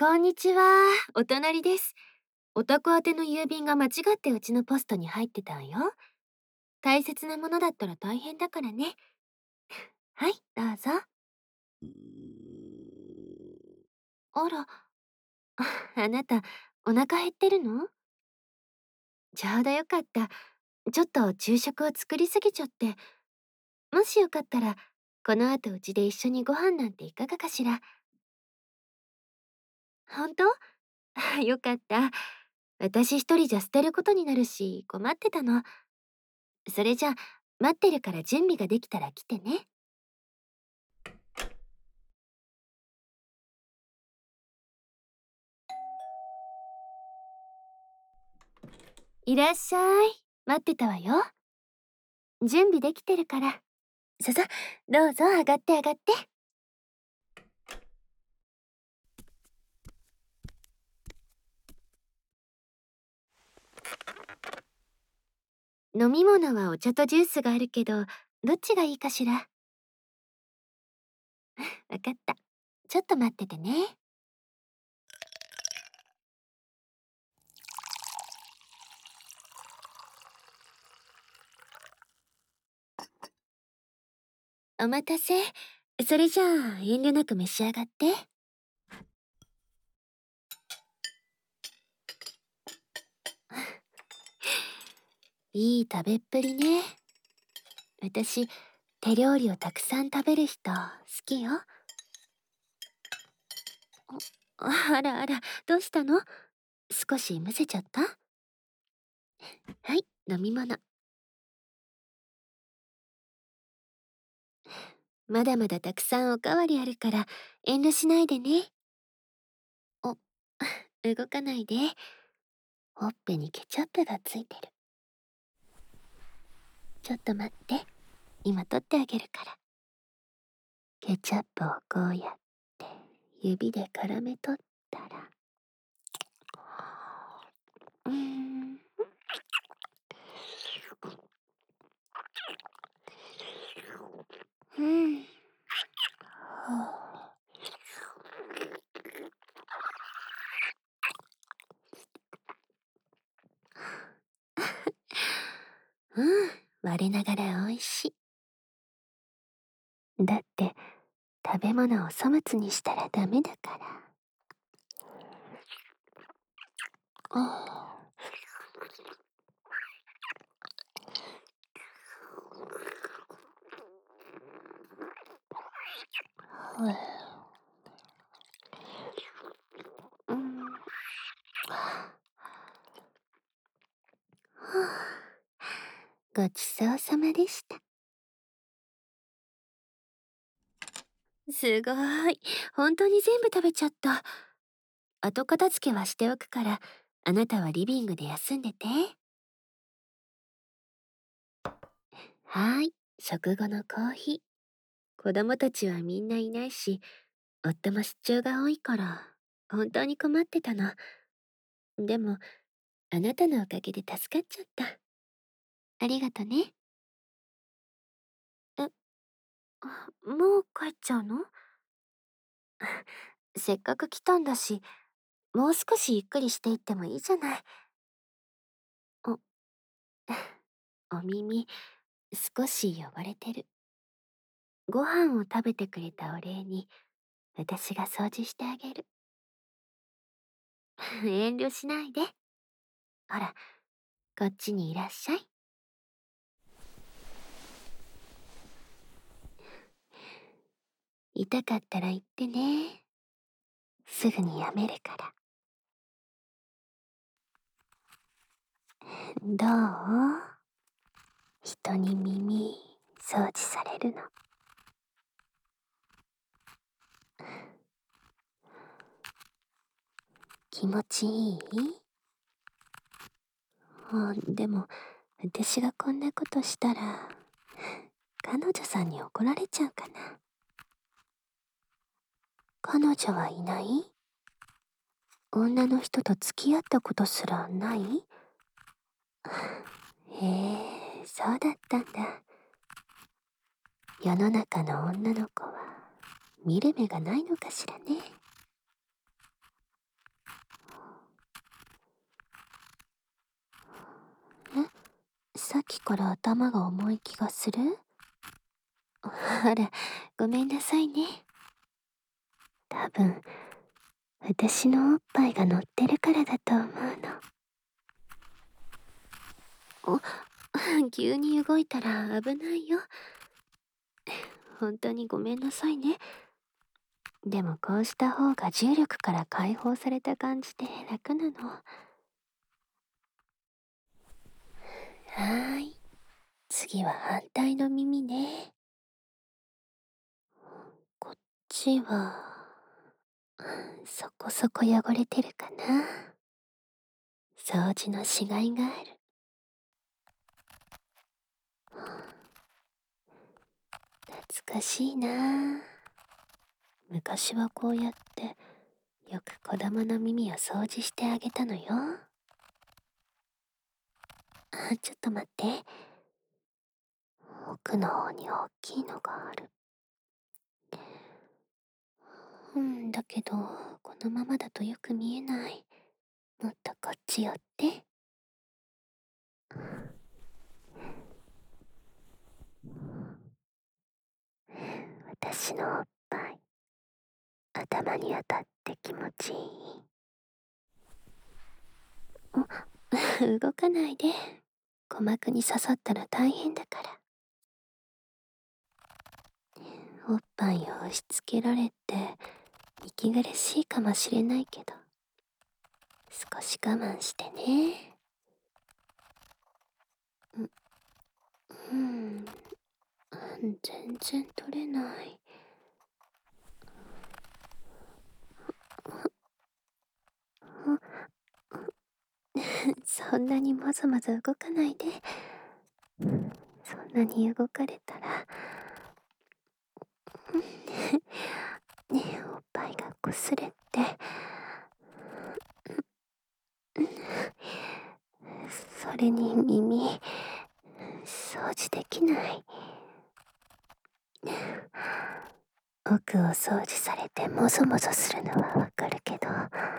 こんにちは。お隣です。お宅宛ての郵便が間違ってうちのポストに入ってたんよ。大切なものだったら大変だからね。はい、どうぞ。あら、あなた、お腹減ってるの？ちょうどよかった。ちょっと昼食を作りすぎちゃって。もしよかったら、この後うちで一緒にご飯なんていかがかしら。本当？よかった。私一人じゃ捨てることになるし、困ってたの。それじゃあ、待ってるから準備ができたら来てね。いらっしゃい。待ってたわよ。準備できてるから。ささ、どうぞ上がって上がって。飲み物はお茶とジュースがあるけど、どっちがいいかしら。わかった。ちょっと待っててね。お待たせ。それじゃあ、遠慮なく召し上がって。いい食べっぷりね。私、手料理をたくさん食べる人、好きよ。あらあら、どうしたの？少しむせちゃった？はい、飲み物。まだまだたくさんおかわりあるから遠慮しないでね。お、動かないで。ほっぺにケチャップがついてる。ちょっと待って。今取ってあげるから。ケチャップをこうやって指で絡め取ったら。うーん。うん。うん、我ながら美味しい。だって、食べ物を粗末にしたらダメだから。ああ、うん。はあ、ごちそうさまでした。すごい。本当に全部食べちゃった。後片付けはしておくから、あなたはリビングで休んでて。はーい、食後のコーヒー。子供たちはみんないないし、夫も出張が多いから、本当に困ってたの。でも、あなたのおかげで助かっちゃった。ありがとね。え、もう帰っちゃうの？せっかく来たんだし、もう少しゆっくりしていってもいいじゃない。お、お耳、少し汚れてる。ご飯を食べてくれたお礼に、私が掃除してあげる。遠慮しないで。ほら、こっちにいらっしゃい。痛かったら言ってね。すぐにやめるから。どう？人に耳掃除されるの。気持ちいい？でも、私がこんなことしたら、彼女さんに怒られちゃうかな。彼女はいない？女の人と付き合ったことすらない？へえ、そうだったんだ。世の中の女の子は見る目がないのかしらね。 さっきから頭が重い気がする？あら、ごめんなさいね。多分、私のおっぱいが乗ってるからだと思うの。急に動いたら危ないよ。本当にごめんなさいね。でもこうした方が重力から解放された感じで楽なの。はーい。次は反対の耳ね。こっちは、そこそこ汚れてるかな。掃除のしがいがある。懐かしいな。昔はこうやってよく子供の耳を掃除してあげたのよ。ちょっと待って。奥の方に大きいのがある。だけど、このままだとよく見えない。もっとこっち寄って。私のおっぱい、頭に当たって気持ちいい。動かないで。鼓膜に刺さったら大変だから。おっぱいを押し付けられて、息苦しいかもしれないけど、少し我慢してね。うん、全然取れない。そんなにもぞもぞ動かないで。そんなに動かれたらねえ、おっぱいが擦れて、それに耳掃除できない。奥を掃除されてもぞもぞするのはわかるけど、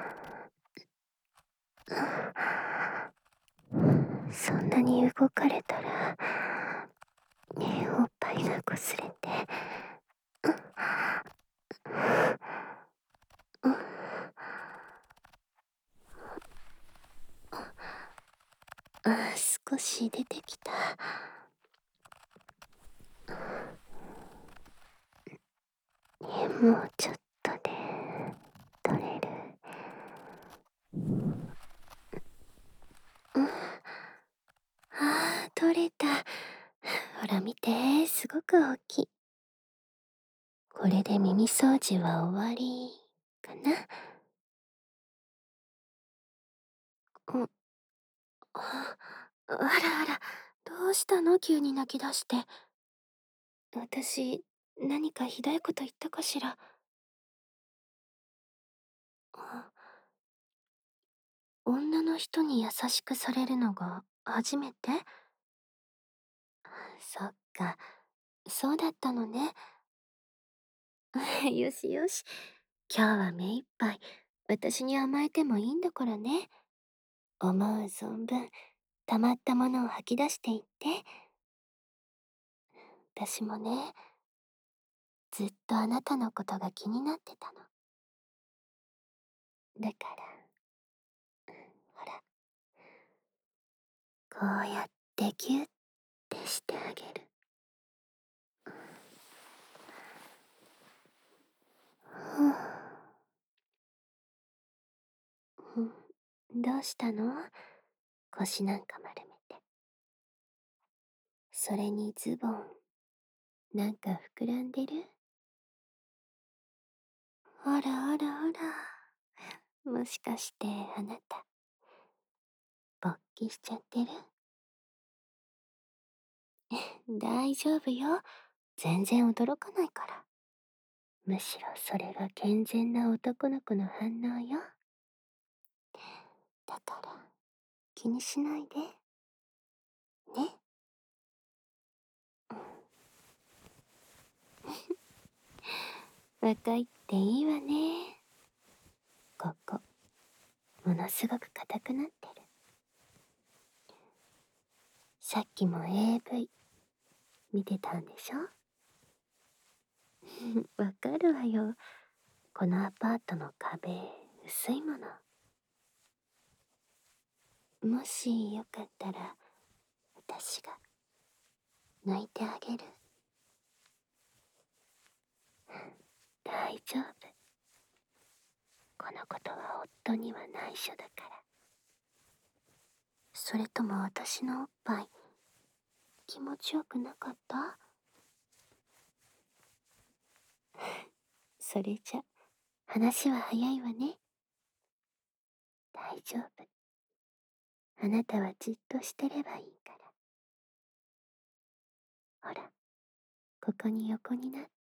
そんなに動かれたらねえ、おっぱいが擦れて、少し出てきた。もうちょっとで取れる。取れた。ほら見て、すごく大きい。これで耳掃除は終わりかな。あらあら、どうしたの急に泣き出して。私、何かひどいこと言ったかしら。あ、女の人に優しくされるのが初めて？そっか、そうだったのね。よしよし。今日は目いっぱい、私に甘えてもいいんだからね。思う存分、溜まったものを吐き出していって。私もね、ずっとあなたのことが気になってたの。だから、ほら、こうやってギュッてしてあげる。どうしたの？腰なんか丸めて。それにズボン、なんか膨らんでる？あらあらあら。もしかしてあなた、勃起しちゃってる？大丈夫よ。全然驚かないから。むしろそれが健全な男の子の反応よ。だから気にしないで。ね。若いっていいわね。ここ、ものすごく硬くなってる。 さっきも AV 見てたんでしょ？わかるわよ。このアパートの壁、薄いもの。もしよかったら、私が泣いてあげる。大丈夫。このことは夫には内緒だから。それとも私のおっぱい、気持ちよくなかった？それじゃ、話は早いわね。大丈夫。あなたはじっとしてればいいから。ほら、ここに横になって。